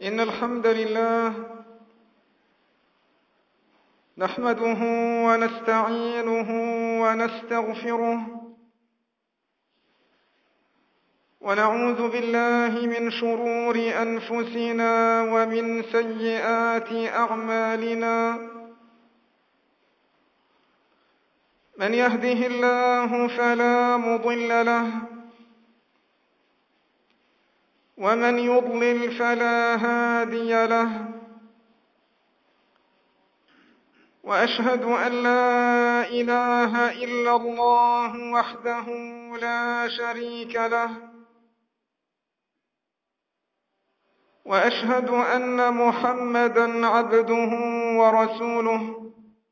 إن الحمد لله نحمده ونستعينه ونستغفره ونعوذ بالله من شرور أنفسنا ومن سيئات أعمالنا. من يهده الله فلا مضل له ومن يضلل فلا هادي له، وأشهد أن لا إله إلا الله وحده لا شريك له، وأشهد أن محمدًا عبده ورسوله.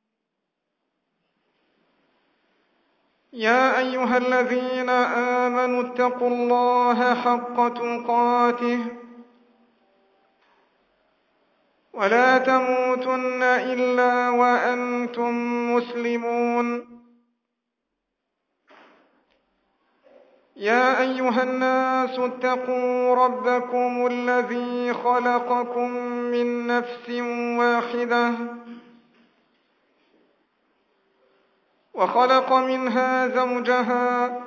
يا أيها الذين آمنوا اتقوا الله حق تقاته ولا تموتن إلا وأنتم مسلمون. يا أيها الناس اتقوا ربكم الذي خلقكم من نفس واحدة وخلق منها زوجها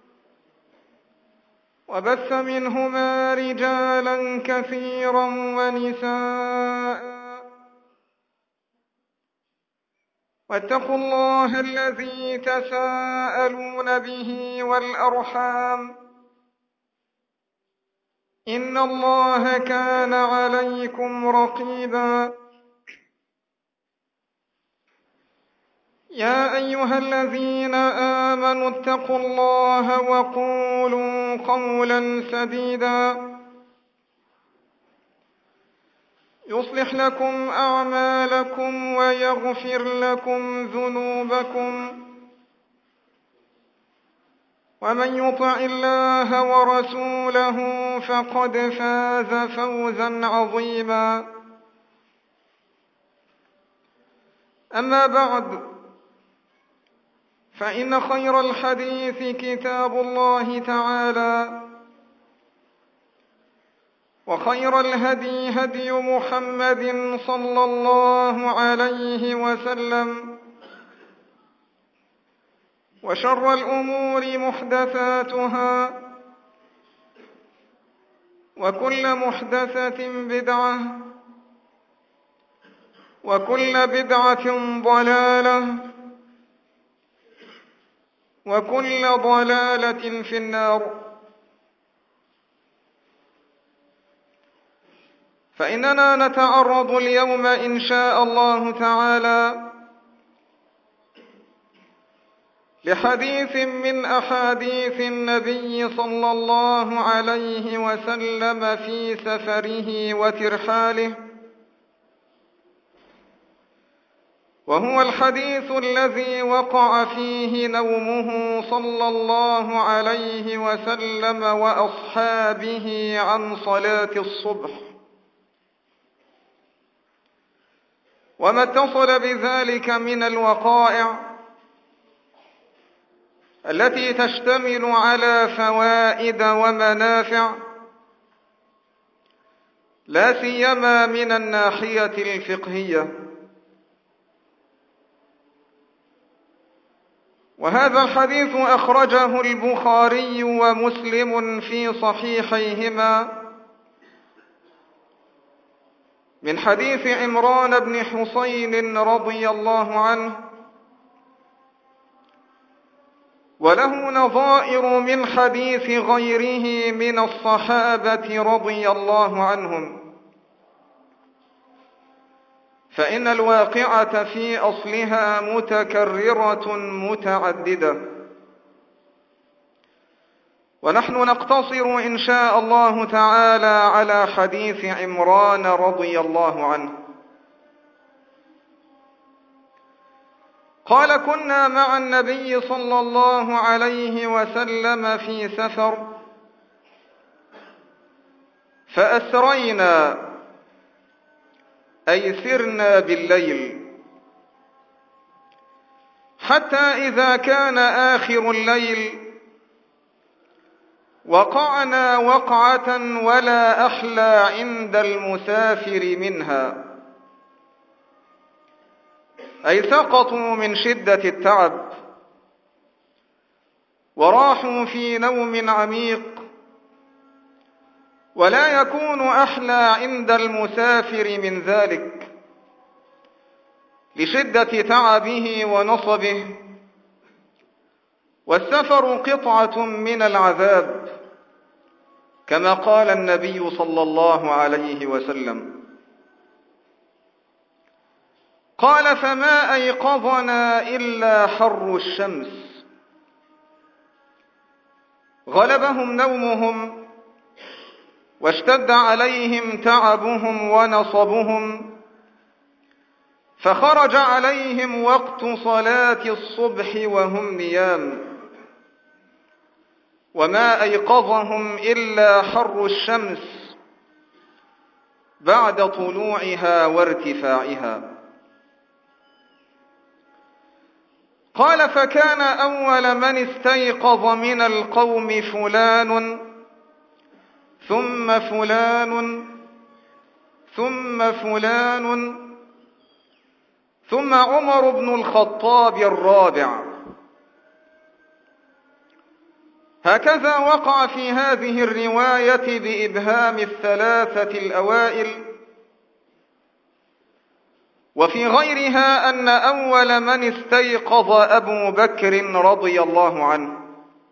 وبث منهما رجالا كثيرا ونساء، واتقوا الله الذي تساءلون به والأرحام، إن الله كان عليكم رقيبا. يا أيها الذين آمنوا اتقوا الله وقولوا قولا سديدا يصلح لكم أعمالكم ويغفر لكم ذنوبكم، ومن يطع الله ورسوله فقد فاز فوزا عظيما. أما بعد، فإن خير الحديث كتاب الله تعالى، وخير الهدي هدي محمد صلى الله عليه وسلم، وشر الأمور محدثاتها، وكل محدثة بدعة، وكل بدعة ضلالة، وكل ضلالة في النار. فإننا نتعرض اليوم إن شاء الله تعالى لحديث من أحاديث النبي صلى الله عليه وسلم في سفره وترحاله، وهو الحديث الذي وقع فيه نومه صلى الله عليه وسلم وأصحابه عن صلاة الصبح، وما اتصل بذلك من الوقائع التي تشتمل على فوائد ومنافع، لا سيما من الناحية الفقهية. وهذا الحديث أخرجه البخاري ومسلم في صحيحيهما من حديث عمران بن حسين رضي الله عنه، وله نظائر من حديث غيره من الصحابة رضي الله عنهم، فإن الواقعة في أصلها متكررة متعددة، ونحن نقتصر إن شاء الله تعالى على حديث عمران رضي الله عنه. قال: كنا مع النبي صلى الله عليه وسلم في سفر فأسرينا، أي سرنا بالليل، حتى إذا كان آخر الليل وقعنا وقعة ولا أحلى عند المسافر منها، أي سقطوا من شدة التعب وراحوا في نوم عميق، ولا يكون أحلى عند المسافر من ذلك لشدة تعبه ونصبه. والسفر قطعة من العذاب كما قال النبي صلى الله عليه وسلم. قال: فما أيقظنا إلا حر الشمس. غلبهم نومهم واشتد عليهم تعبهم ونصبهم، فخرج عليهم وقت صلاة الصبح وهم نيام، وما أيقظهم إلا حر الشمس بعد طلوعها وارتفاعها. قال: فكان أول من استيقظ من القوم فلان ثم فلان ثم فلان ثم عمر بن الخطاب الرابع. هكذا وقع في هذه الرواية بإبهام الثلاثة الأوائل، وفي غيرها أن أول من استيقظ أبو بكر رضي الله عنه.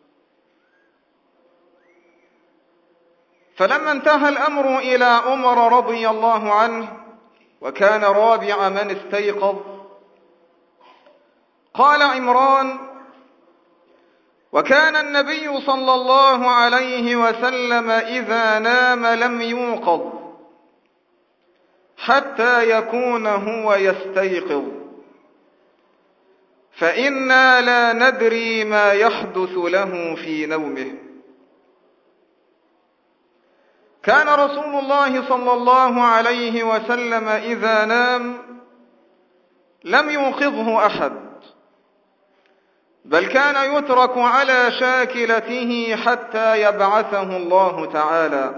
فلما انتهى الأمر إلى عمر رضي الله عنه وكان رابع من استيقظ، قال عمران: وكان النبي صلى الله عليه وسلم إذا نام لم يوقظ حتى يكون هو يستيقظ، فإنا لا ندري ما يحدث له في نومه. كان رسول الله صلى الله عليه وسلم إذا نام لم يوقظه أحد، بل كان يترك على شاكلته حتى يبعثه الله تعالى.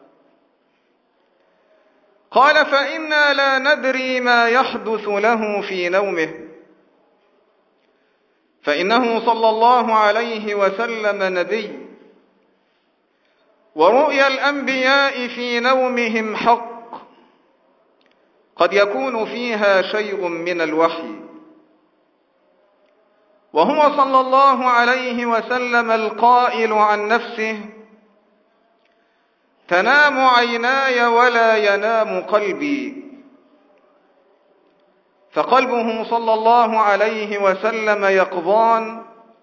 قال: فإنا لا ندري ما يحدث له في نومه، فإنه صلى الله عليه وسلم نبي، ورؤيا الأنبياء في نومهم حق، قد يكون فيها شيء من الوحي. وهو صلى الله عليه وسلم القائل عن نفسه: تنام عيناي ولا ينام قلبي. فقلبه صلى الله عليه وسلم يقظان،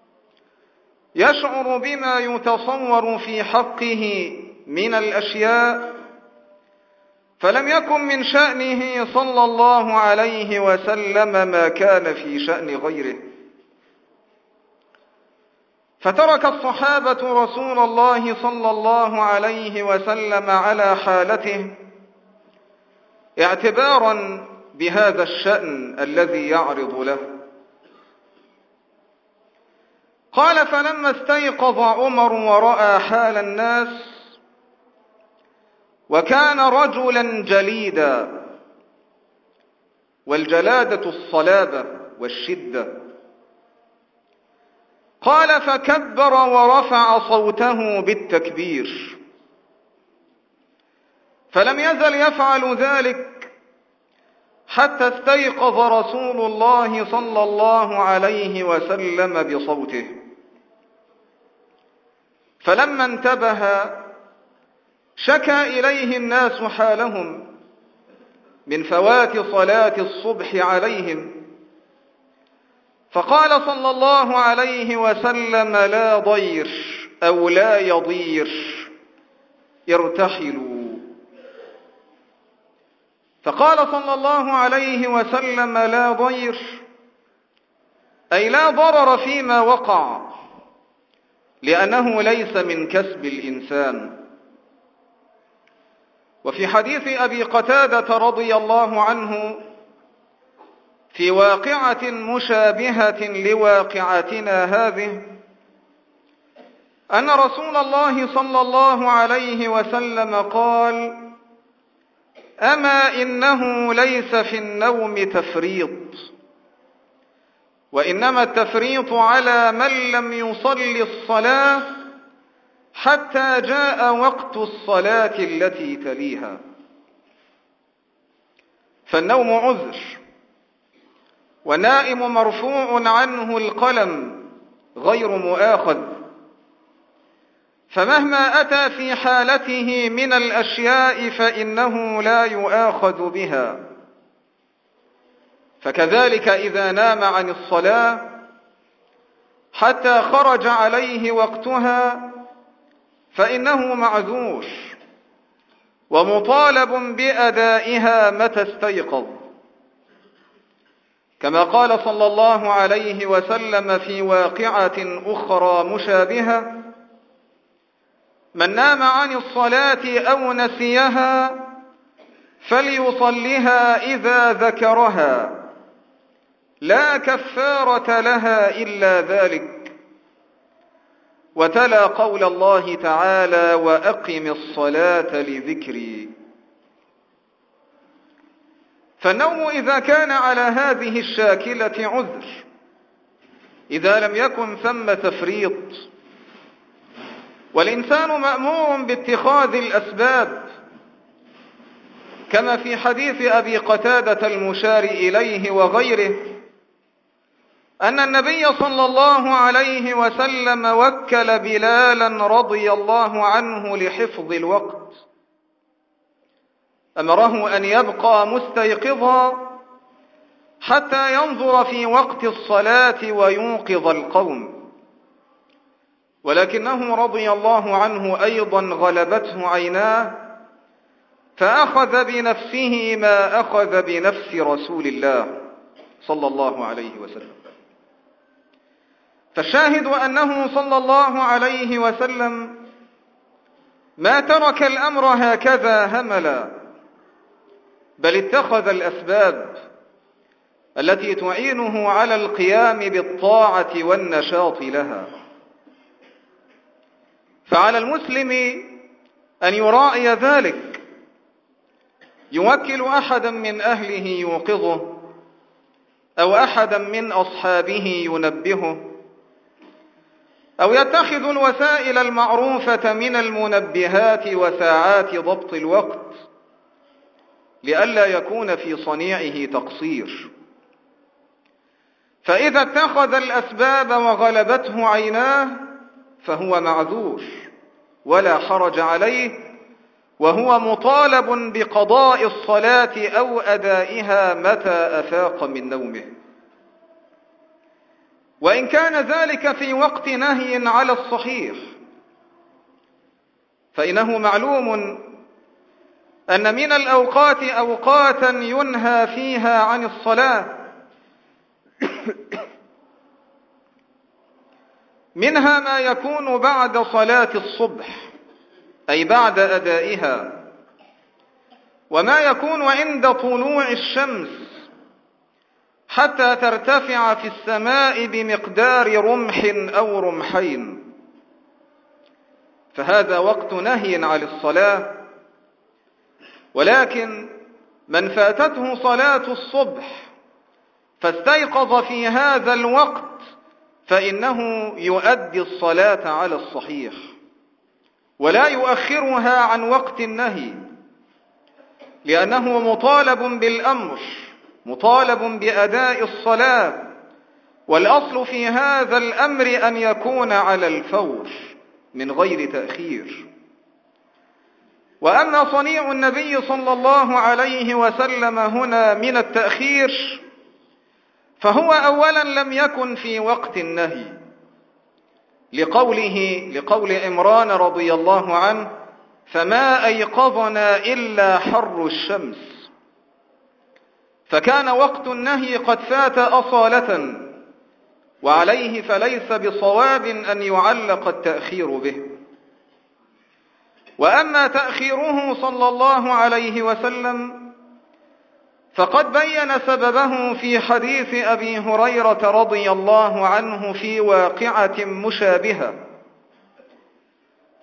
يشعر بما يتصور في حقه من الأشياء، فلم يكن من شأنه صلى الله عليه وسلم ما كان في شأن غيره. فترك الصحابة رسول الله صلى الله عليه وسلم على حالته اعتبارا بهذا الشأن الذي يعرض له. قال: فلما استيقظ عمر ورأى حال الناس، وكان رجلا جليدا، والجلادة الصلابة والشدة، قال: فكبر ورفع صوته بالتكبير، فلم يزل يفعل ذلك حتى استيقظ رسول الله صلى الله عليه وسلم بصوته. فلما انتبه شكى إليه الناس حالهم من فوات صلاة الصبح عليهم، فقال صلى الله عليه وسلم: لا ضير أو لا يضير، ارتحلوا. فقال صلى الله عليه وسلم: لا ضير، أي لا ضرر فيما وقع، لأنه ليس من كسب الإنسان. وفي حديث أبي قتادة رضي الله عنه في واقعة مشابهة لواقعتنا هذه، أن رسول الله صلى الله عليه وسلم قال: أما إنه ليس في النوم تفريط، وإنما التفريط على من لم يصل الصلاة حتى جاء وقت الصلاة التي تليها. فالنوم عذر، والنائم مرفوع عنه القلم غير مؤاخذ، فمهما أتى في حالته من الأشياء فإنه لا يؤاخذ بها. فكذلك إذا نام عن الصلاة حتى خرج عليه وقتها فإنه معذور ومطالب بأدائها متى استيقظ، كما قال صلى الله عليه وسلم في واقعة أخرى مشابهة: من نام عن الصلاة أو نسيها فليصلها إذا ذكرها، لا كفارة لها إلا ذلك. وتلا قول الله تعالى: وأقم الصلاة لذكري. فالنوم إذا كان على هذه الشاكلة عذر، إذا لم يكن ثم تفريط، والإنسان مأمور باتخاذ الأسباب، كما في حديث أبي قتادة المشار إليه وغيره أن النبي صلى الله عليه وسلم وكل بلالا رضي الله عنه لحفظ الوقت، أمره أن يبقى مستيقظا حتى ينظر في وقت الصلاة ويوقظ القوم، ولكنه رضي الله عنه أيضا غلبته عيناه فأخذ بنفسه ما أخذ بنفس رسول الله صلى الله عليه وسلم. فالشاهد أنه صلى الله عليه وسلم ما ترك الأمر هكذا هملا، بل اتخذ الأسباب التي تعينه على القيام بالطاعة والنشاط لها. فعلى المسلم أن يراعي ذلك، يوكل أحدا من أهله يوقظه، أو أحدا من أصحابه ينبهه، أو يتخذ الوسائل المعروفة من المنبهات وساعات ضبط الوقت لئلا يكون في صنيعه تقصير. فإذا اتخذ الأسباب وغلبته عيناه فهو معذور ولا حرج عليه، وهو مطالب بقضاء الصلاة أو أدائها متى أفاق من نومه، وإن كان ذلك في وقت نهي على الصحيح، فإنه معلوم أن من الأوقات أوقاتا ينهى فيها عن الصلاة، منها ما يكون بعد صلاة الصبح أي بعد أدائها، وما يكون عند طلوع الشمس حتى ترتفع في السماء بمقدار رمح أو رمحين، فهذا وقت نهي عن الصلاة. ولكن من فاتته صلاة الصبح فاستيقظ في هذا الوقت فإنه يؤدي الصلاة على الصحيح ولا يؤخرها عن وقت النهي، لأنه مطالب بالأمر، مطالب بأداء الصلاة، والأصل في هذا الأمر أن يكون على الفور من غير تأخير. وأما صنيع النبي صلى الله عليه وسلم هنا من التأخير فهو أولا لم يكن في وقت النهي، لقول عمران رضي الله عنه: فما أيقظنا إلا حر الشمس، فكان وقت النهي قد فات أصالة، وعليه فليس بصواب أن يعلق التأخير به. وأما تأخيره صلى الله عليه وسلم فقد بين سببه في حديث أبي هريرة رضي الله عنه في واقعة مشابهة،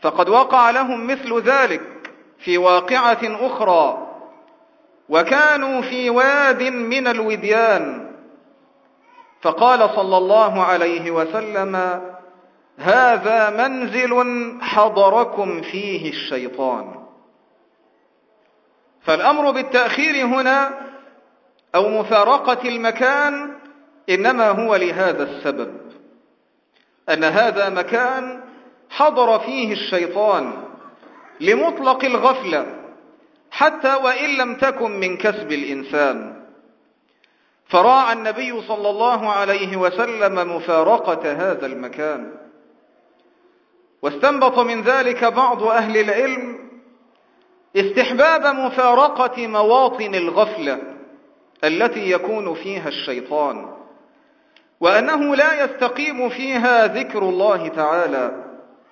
فقد وقع لهم مثل ذلك في واقعة أخرى، وكانوا في واد من الوديان، فقال صلى الله عليه وسلم: هذا منزل حضركم فيه الشيطان. فالأمر بالتأخير هنا أو مفارقة المكان إنما هو لهذا السبب، أن هذا مكان حضر فيه الشيطان لمطلق الغفلة، حتى وإن لم تكن من كسب الإنسان. فراعى النبي صلى الله عليه وسلم مفارقة هذا المكان، واستنبط من ذلك بعض أهل العلم استحباب مفارقة مواطن الغفلة التي يكون فيها الشيطان، وأنه لا يستقيم فيها ذكر الله تعالى.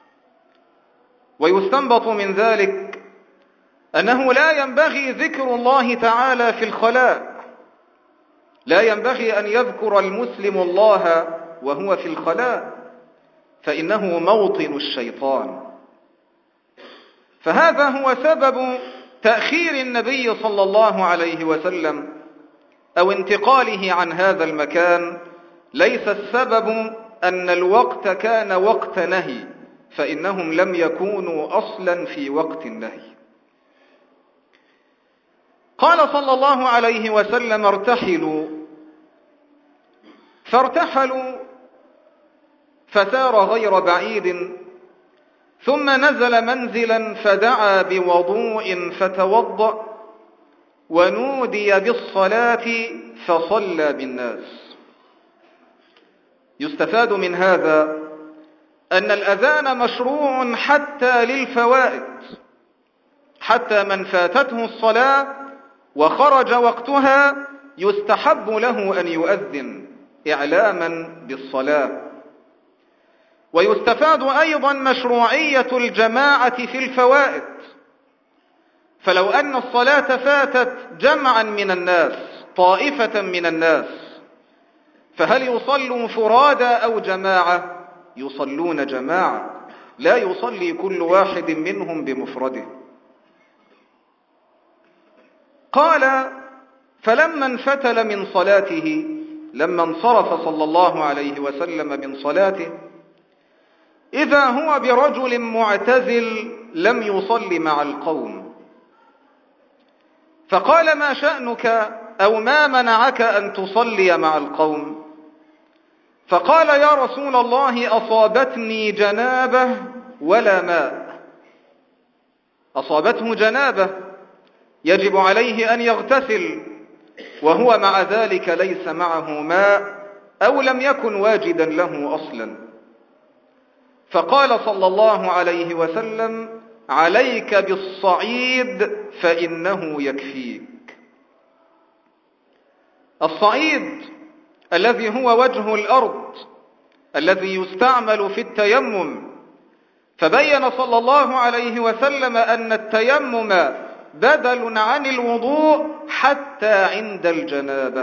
ويستنبط من ذلك أنه لا ينبغي ذكر الله تعالى في الخلاء، لا ينبغي أن يذكر المسلم الله وهو في الخلاء، فإنه موطن الشيطان. فهذا هو سبب تأخير النبي صلى الله عليه وسلم أو انتقاله عن هذا المكان. ليس السبب أن الوقت كان وقت نهي، فإنهم لم يكونوا أصلا في وقت النهي. قال صلى الله عليه وسلم: ارتحلوا، فارتحلوا فسار غير بعيد، ثم نزل منزلا فدعا بوضوء فتوضأ، ونودي بالصلاة فصلى بالناس. يستفاد من هذا أن الأذان مشروع حتى للفوائد، حتى من فاتته الصلاة وخرج وقتها يستحب له أن يؤذن إعلاما بالصلاة. ويستفاد أيضا مشروعية الجماعة في الفوائد، فلو أن الصلاة فاتت جمعا من الناس، طائفة من الناس، فهل يصلوا فرادى أو جماعة؟ يصلون جماعة، لا يصلي كل واحد منهم بمفرده. قال: فلما انفتل من صلاته، لما انصرف صلى الله عليه وسلم من صلاته، إذا هو برجل معتزل لم يصل مع القوم، فقال: ما شأنك أو ما منعك أن تصلي مع القوم؟ فقال: يا رسول الله، أصابتني جنابة ولا ماء. أصابته جنابة يجب عليه أن يغتسل، وهو مع ذلك ليس معه ماء أو لم يكن واجدا له أصلا. فقال صلى الله عليه وسلم: عليك بالصعيد فإنه يكفيك. الصعيد الذي هو وجه الأرض الذي يستعمل في التيمم، فبين صلى الله عليه وسلم أن التيمم بدل عن الوضوء حتى عند الجنابة.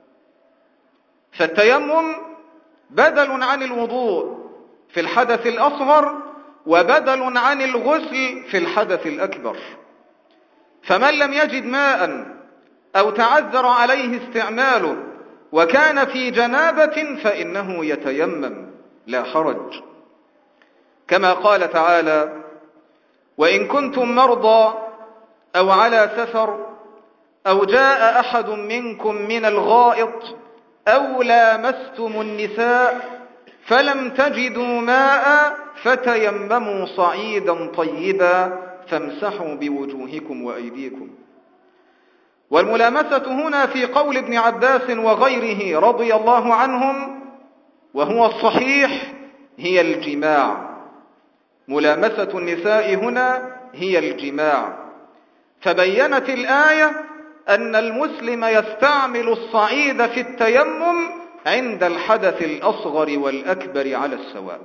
فالتيمم بدل عن الوضوء في الحدث الأصغر، وبدل عن الغسل في الحدث الأكبر. فمن لم يجد ماء أو تعذر عليه استعماله وكان في جنابة فإنه يتيمم، لا حرج، كما قال تعالى: وإن كنتم مرضى أو على سفر أو جاء أحد منكم من الغائط أو لامستم النساء فلم تجدوا ماء فتيمموا صعيدا طيبا فامسحوا بوجوهكم وأيديكم. والملامسة هنا في قول ابن عباس وغيره رضي الله عنهم، وهو الصحيح، هي الجماع. ملامسة النساء هنا هي الجماع. فبينت الآية أن المسلم يستعمل الصعيد في التيمم عند الحدث الأصغر والأكبر على السواء.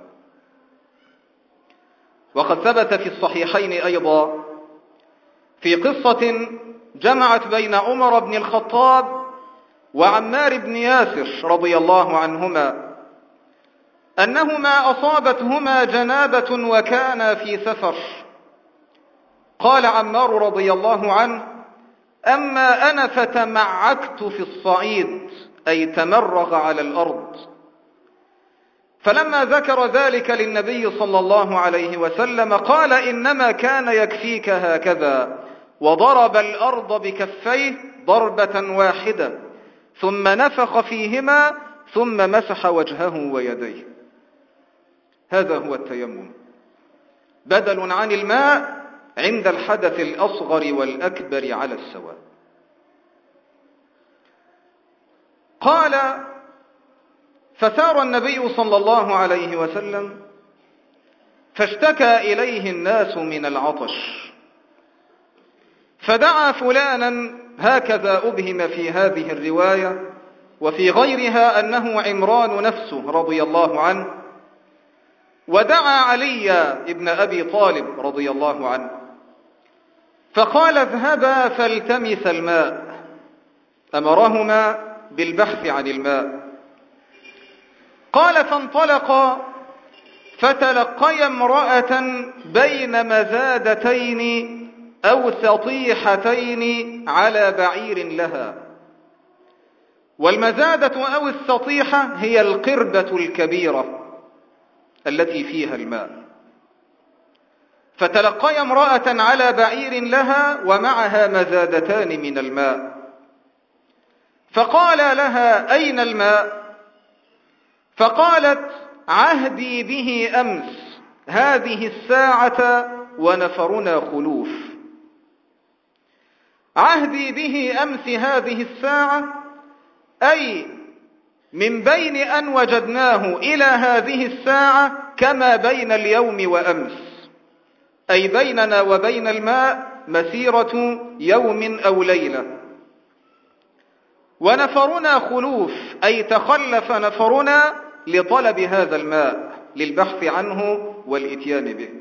وقد ثبت في الصحيحين أيضا في قصة جمعت بين عمر بن الخطاب وعمار بن ياسر رضي الله عنهما، أنهما أصابتهما جنابة وكانا في سفر. قال عمار رضي الله عنه: أما أنا فتمعكت في الصعيد، أي تمرغ على الأرض. فلما ذكر ذلك للنبي صلى الله عليه وسلم قال: إنما كان يكفيك هكذا، وضرب الأرض بكفيه ضربة واحدة ثم نفخ فيهما ثم مسح وجهه ويديه. هذا هو التيمم، بدل عن الماء عند الحدث الأصغر والأكبر على السواء. قال: فسار النبي صلى الله عليه وسلم فاشتكى إليه الناس من العطش، فدعا فلانا، هكذا أبهم في هذه الرواية، وفي غيرها أنه عمران نفسه رضي الله عنه، ودعا علي ابن أبي طالب رضي الله عنه، فقال: اذهبا فالتمس الماء. أمرهما بالبحث عن الماء. قال: فانطلقا فتلقيا امرأة بين مزادتين أو سطيحتين على بعير لها. والمزادة أو السطيحة هي القربة الكبيرة التي فيها الماء. فتلقيا امرأة على بعير لها ومعها مزادتان من الماء، فقال لها: أين الماء؟ فقالت: عهدي به أمس هذه الساعة ونفرنا خلوف. عهدي به أمس هذه الساعة أي من بين أن وجدناه إلى هذه الساعة كما بين اليوم وأمس، أي بيننا وبين الماء مسيرة يوم أو ليلة. ونفرنا خلوف أي تخلف نفرنا لطلب هذا الماء، للبحث عنه والإتيان به.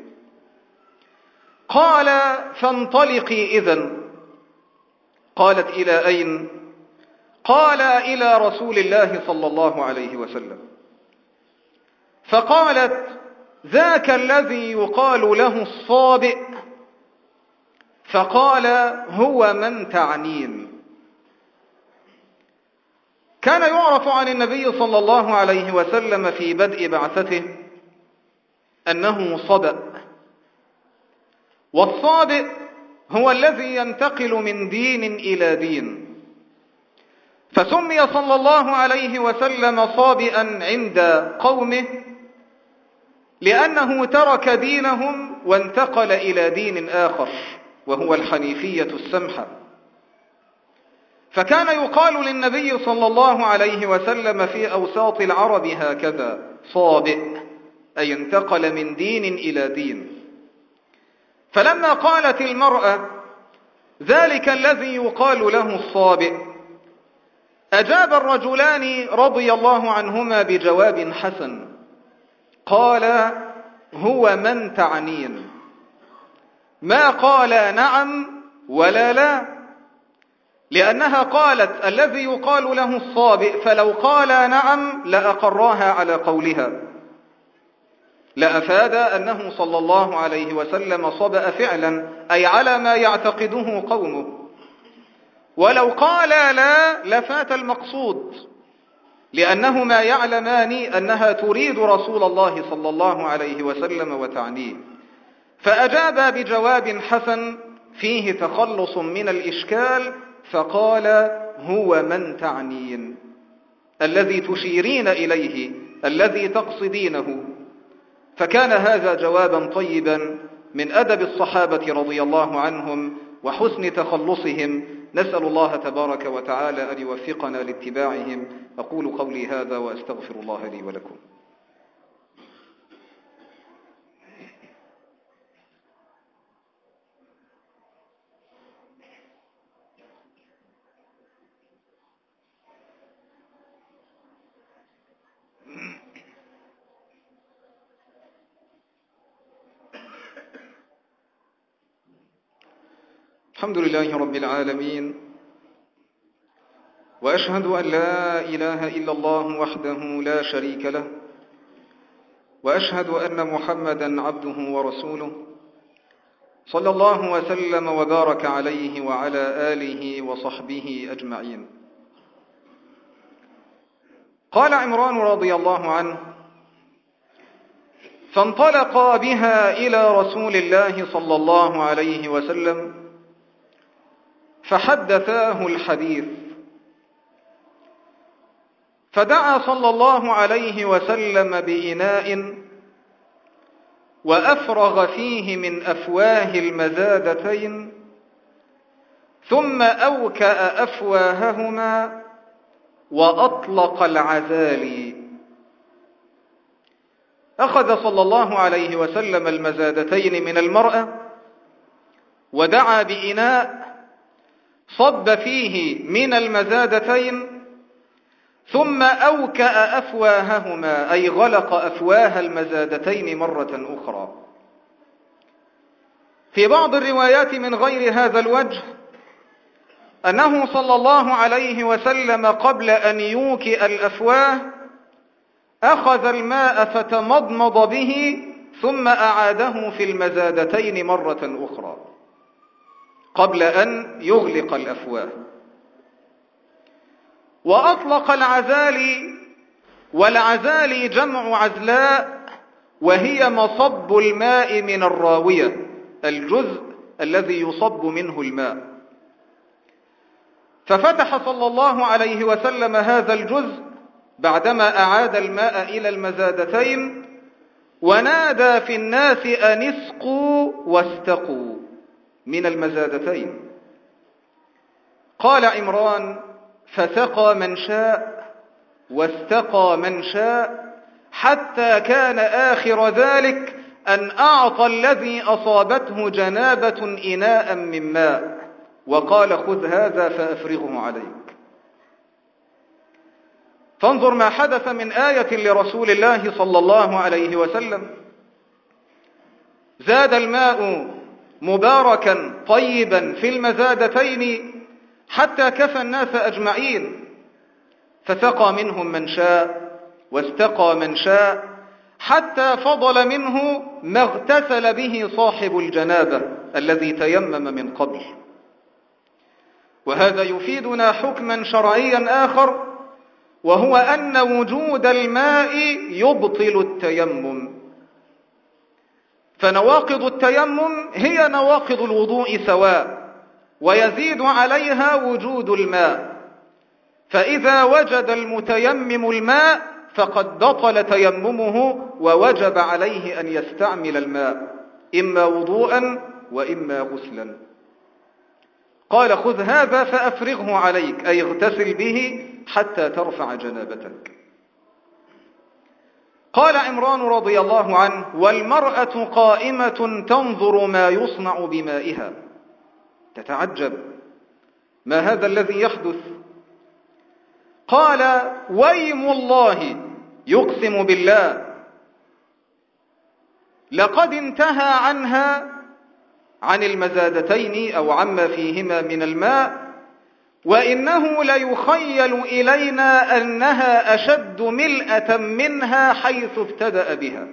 قال: فانطلقي إذن. قالت: إلى أين؟ قال: إلى رسول الله صلى الله عليه وسلم. فقالت: ذاك الذي يقال له الصابئ. فقال: هو من تعنين. كان يعرف عن النبي صلى الله عليه وسلم في بدء بعثته أنه صبأ، والصابئ هو الذي ينتقل من دين إلى دين، فسمي صلى الله عليه وسلم صابئا عند قومه لأنه ترك دينهم وانتقل إلى دين آخر وهو الحنيفية السمحة. فكان يقال للنبي صلى الله عليه وسلم في أوساط العرب هكذا: صابئ، أي انتقل من دين إلى دين. فلما قالت المرأة: ذلك الذي يقال له الصابئ، أجاب الرجلان رضي الله عنهما بجواب حسن. قال: هو من تعنين. ما قال نعم ولا لا، لأنها قالت الذي يقال له الصابئ، فلو قال نعم لأقراها على قولها، لأفاد أنه صلى الله عليه وسلم صبأ فعلا، أي على ما يعتقده قومه. ولو قال لا لفات المقصود، لأنهما يعلمان أنها تريد رسول الله صلى الله عليه وسلم وتعنيه. فأجاب بجواب حسن فيه تخلص من الإشكال، فقال: هو من تعنين، الذي تشيرين إليه، الذي تقصدينه. فكان هذا جوابا طيبا من أدب الصحابة رضي الله عنهم وحسن تخلصهم. نسأل الله تبارك وتعالى أن يوفقنا لاتباعهم. أقول قولي هذا وأستغفر الله لي ولكم. الحمد لله رب العالمين، وأشهد أن لا إله إلا الله وحده لا شريك له، وأشهد أن محمدا عبده ورسوله صلى الله وسلم وبارك عليه وعلى آله وصحبه أجمعين. قال عمران رضي الله عنه: فانطلقا بها إلى رسول الله صلى الله عليه وسلم فحدثاه الحديث، فدعا صلى الله عليه وسلم بإناء وأفرغ فيه من أفواه المزادتين، ثم أوكأ أفواههما وأطلق العزالي. أخذ صلى الله عليه وسلم المزادتين من المرأة ودعا بإناء صب فيه من المزادتين، ثم أوكأ أفواههما أي غلق أفواه المزادتين مرة أخرى. في بعض الروايات من غير هذا الوجه أنه صلى الله عليه وسلم قبل أن يوكئ الأفواه أخذ الماء فتمضمض به ثم أعاده في المزادتين مرة أخرى قبل أن يغلق الأفواه. وأطلق العزالي، والعزالي جمع عزلاء، وهي مصب الماء من الراوية، الجزء الذي يصب منه الماء. ففتح صلى الله عليه وسلم هذا الجزء بعدما أعاد الماء إلى المزادتين، ونادى في الناس أن اسقوا واستقوا من المزادتين. قال عمران: فسقى من شاء واستقى من شاء، حتى كان آخر ذلك أن أعطى الذي أصابته جنابة إناء من ماء وقال: خذ هذا فأفرغه عليك. فانظر ما حدث من آية لرسول الله صلى الله عليه وسلم. زاد الماء مباركا طيبا في المزادتين حتى كفى الناس أجمعين، فسقى منهم من شاء واستقى من شاء، حتى فضل منه ما اغتسل به صاحب الجنابة الذي تيمم من قبل. وهذا يفيدنا حكما شرعيا آخر، وهو أن وجود الماء يبطل التيمم. فنواقض التيمم هي نواقض الوضوء سواء، ويزيد عليها وجود الماء. فإذا وجد المتيمم الماء فقد بطل تيممه ووجب عليه أن يستعمل الماء، إما وضوءا وإما غسلا. قال: خذ هذا فأفرغه عليك، أي اغتسل به حتى ترفع جنابتك. قال عمران رضي الله عنه: والمرأة قائمة تنظر ما يصنع بمائها. تتعجب: ما هذا الذي يحدث؟ قال: ويم الله، يقسم بالله، لقد انتهى عنها، عن المزادتين أو عما فيهما من الماء، وإنه ليخيل إلينا أنها أشد ملأة منها حيث ابتدأ بها.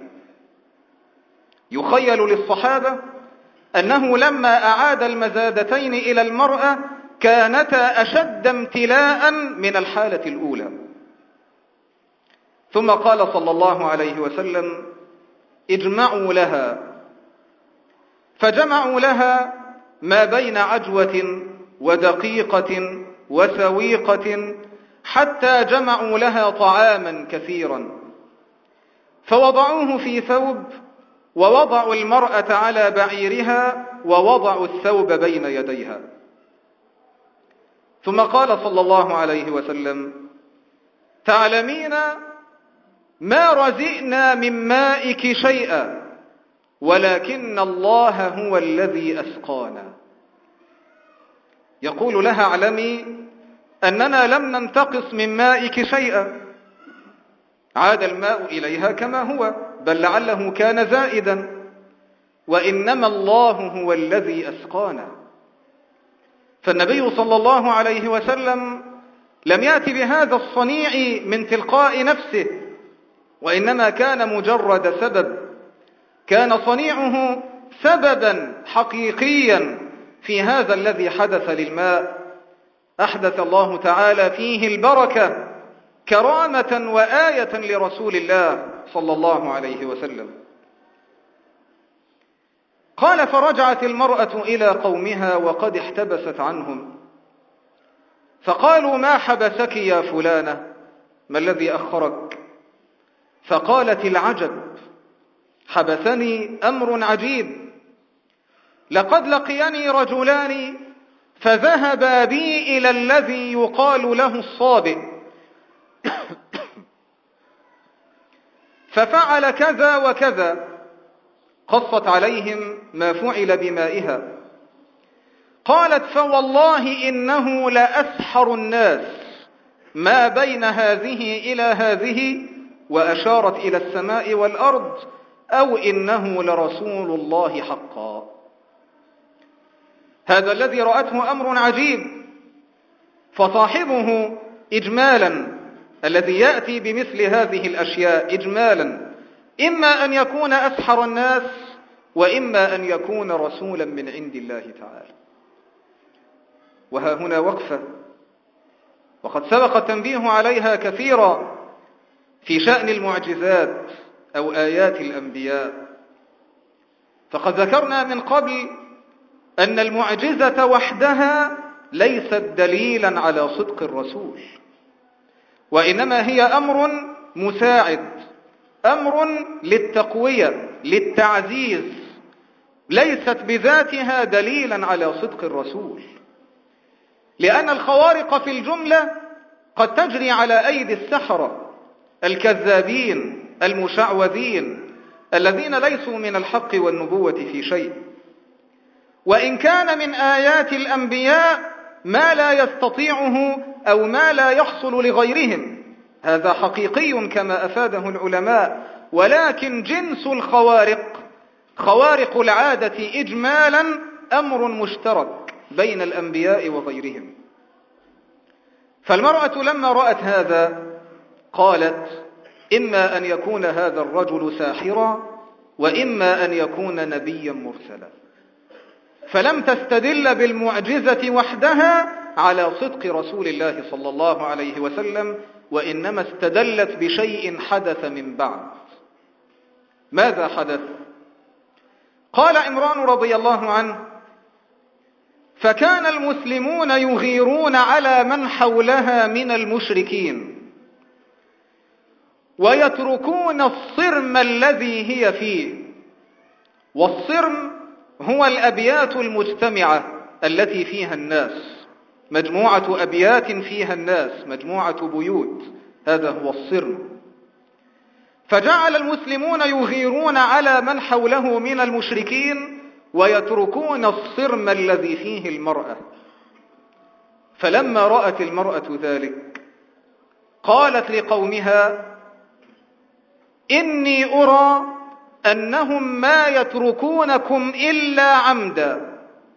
يخيل للصحابة أنه لما أعاد المزادتين إلى المرأة كانتا أشد امتلاء من الحالة الأولى. ثم قال صلى الله عليه وسلم: اجمعوا لها. فجمعوا لها ما بين عجوة ودقيقة وسويقة، حتى جمعوا لها طعاما كثيرا، فوضعوه في ثوب، ووضعوا المرأة على بعيرها، ووضعوا الثوب بين يديها. ثم قال صلى الله عليه وسلم: تعلمين ما رزئنا من مائك شيئا، ولكن الله هو الذي أسقانا. يقول لها: اعلمي أننا لم ننتقص من مائك شيئا، عاد الماء إليها كما هو، بل لعله كان زائدا، وإنما الله هو الذي أسقانا. فالنبي صلى الله عليه وسلم لم يأت بهذا الصنيع من تلقاء نفسه، وإنما كان مجرد سبب، كان صنيعه سببا حقيقيا في هذا الذي حدث للماء. أحدث الله تعالى فيه البركة كرامة وآية لرسول الله صلى الله عليه وسلم. قال: فرجعت المرأة إلى قومها وقد احتبست عنهم، فقالوا: ما حبسك يا فلانة؟ ما الذي أخرك؟ فقالت: العجب، حبسني أمر عجيب، لقد لقيني رجلان فذهبا بي إلى الذي يقال له الصابئ ففعل كذا وكذا. قصت عليهم ما فعل بمائها. قالت: فوالله إنه لأسحر الناس ما بين هذه إلى هذه، وأشارت إلى السماء والأرض، أو إنه لرسول الله حقا. هذا الذي رأته أمر عجيب، فصاحبه إجمالا الذي يأتي بمثل هذه الأشياء إجمالا إما أن يكون أسحر الناس، وإما أن يكون رسولا من عند الله تعالى. وها هنا وقفة، وقد سبق التنبيه عليها كثيرا في شأن المعجزات أو آيات الأنبياء. فقد ذكرنا من قبل أن المعجزة وحدها ليست دليلا على صدق الرسول، وإنما هي أمر مساعد، أمر للتقوية، للتعزيز، ليست بذاتها دليلا على صدق الرسول. لأن الخوارق في الجملة قد تجري على أيدي السحرة الكذابين المشعوذين الذين ليسوا من الحق والنبوة في شيء. وإن كان من آيات الأنبياء ما لا يستطيعه أو ما لا يحصل لغيرهم، هذا حقيقي كما أفاده العلماء، ولكن جنس الخوارق، خوارق العادة إجمالا، أمر مشترك بين الأنبياء وغيرهم. فالمرأة لما رأت هذا قالت: إما أن يكون هذا الرجل ساحرا، وإما أن يكون نبيا مرسلا. فلم تستدل بالمعجزة وحدها على صدق رسول الله صلى الله عليه وسلم، وإنما استدلت بشيء حدث من بعد. ماذا حدث؟ قال عمران رضي الله عنه: فكان المسلمون يغيرون على من حولها من المشركين، ويتركون الصرم الذي هي فيه. والصرم هو الأبيات المجتمعة التي فيها الناس، مجموعة أبيات فيها الناس، مجموعة بيوت، هذا هو الصرم. فجعل المسلمون يغيرون على من حوله من المشركين ويتركون الصرم الذي فيه المرأة. فلما رأت المرأة ذلك قالت لقومها: إني أرى أنهم ما يتركونكم إلا عمدا.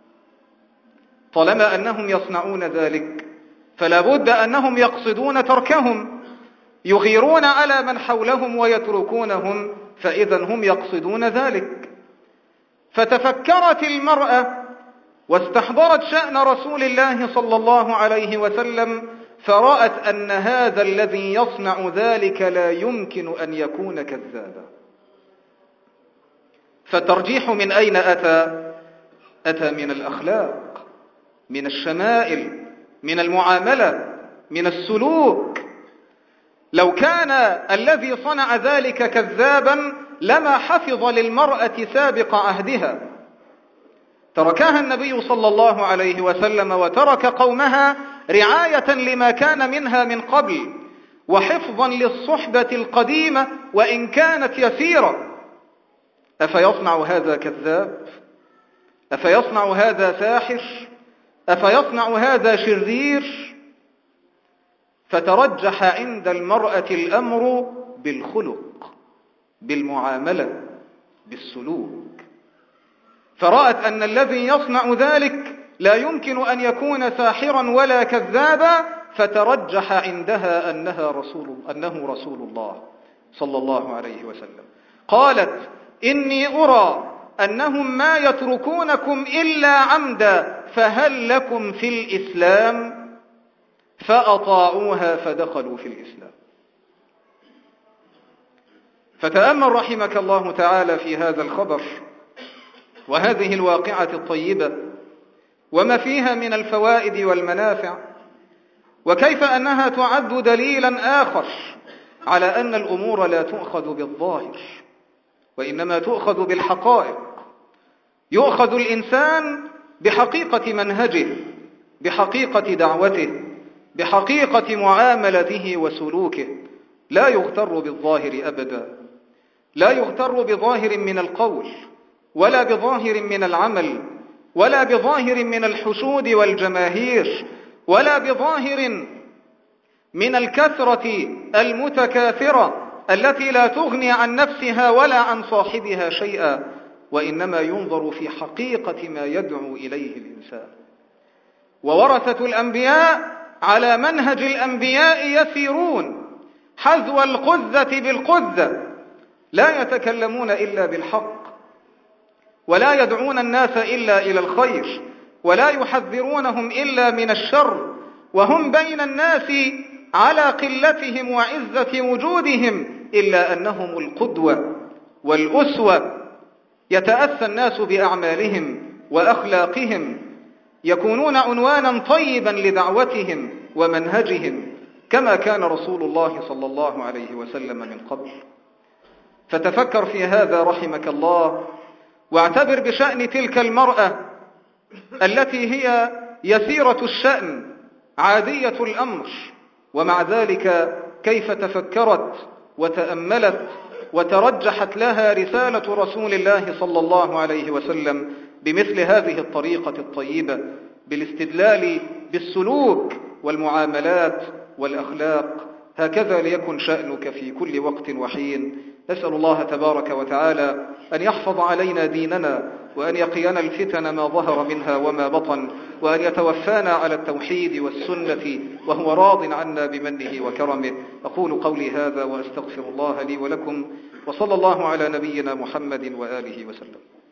طالما أنهم يصنعون ذلك فلا بد أنهم يقصدون تركهم، يغيرون على من حولهم ويتركونهم، فإذا هم يقصدون ذلك. فتفكرت المرأة واستحضرت شأن رسول الله صلى الله عليه وسلم، فرأت أن هذا الذي يصنع ذلك لا يمكن أن يكون كذابا. فالترجيح من أين أتى؟ أتى من الأخلاق، من الشمائل، من المعاملة، من السلوك. لو كان الذي صنع ذلك كذابا لما حفظ للمرأة سابق عهدها. تركها النبي صلى الله عليه وسلم وترك قومها رعاية لما كان منها من قبل، وحفظا للصحبة القديمة وإن كانت يسيرة. أفيصنع هذا كذاب؟ أفيصنع هذا ساحر؟ أفيصنع هذا شرير؟ فترجح عند المرأة الأمر بالخلق، بالمعاملة، بالسلوك. فرأت أن الذي يصنع ذلك لا يمكن أن يكون ساحرا ولا كذابا، فترجح عندها أنه رسول الله، صلى الله عليه وسلم. قالت: إني أرى أنهم ما يتركونكم إلا عمدا، فهل لكم في الإسلام؟ فأطاعوها فدخلوا في الإسلام. فتأمل رحمك الله تعالى في هذا الخبر وهذه الواقعة الطيبة وما فيها من الفوائد والمنافع، وكيف أنها تعد دليلا آخر على أن الأمور لا تؤخذ بالظاهر وإنما تؤخذ بالحقائق. يؤخذ الإنسان بحقيقة منهجه، بحقيقة دعوته، بحقيقة معاملته وسلوكه، لا يغتر بالظاهر أبدا، لا يغتر بظاهر من القول ولا بظاهر من العمل ولا بظاهر من الحشود والجماهير ولا بظاهر من الكثرة المتكاثرة التي لا تغني عن نفسها ولا عن صاحبها شيئا، وإنما ينظر في حقيقة ما يدعو إليه الإنسان. وورثة الأنبياء على منهج الأنبياء يسيرون حذو القذة بالقذة، لا يتكلمون إلا بالحق، ولا يدعون الناس إلا إلى الخير، ولا يحذرونهم إلا من الشر، وهم بين الناس على قلتهم وعزة وجودهم، إلا أنهم القدوة والأسوة. يتأسى الناس بأعمالهم وأخلاقهم، يكونون عنوانا طيبا لدعوتهم ومنهجهم، كما كان رسول الله صلى الله عليه وسلم من قبل. فتفكر في هذا رحمك الله، واعتبر بشأن تلك المرأة التي هي يسيرة الشأن عادية الأمر، ومع ذلك كيف تفكرت وتأملت وترجحت لها رسالة رسول الله صلى الله عليه وسلم بمثل هذه الطريقة الطيبة، بالاستدلال بالسلوك والمعاملات والأخلاق. هكذا ليكن شأنك في كل وقت وحين. نسأل الله تبارك وتعالى أن يحفظ علينا ديننا، وأن يقينا الفتن ما ظهر منها وما بطن، وأن يتوفانا على التوحيد والسنة وهو راض عنا بمنه وكرمه. أقول قولي هذا وأستغفر الله لي ولكم، وصلى الله على نبينا محمد وآله وسلم.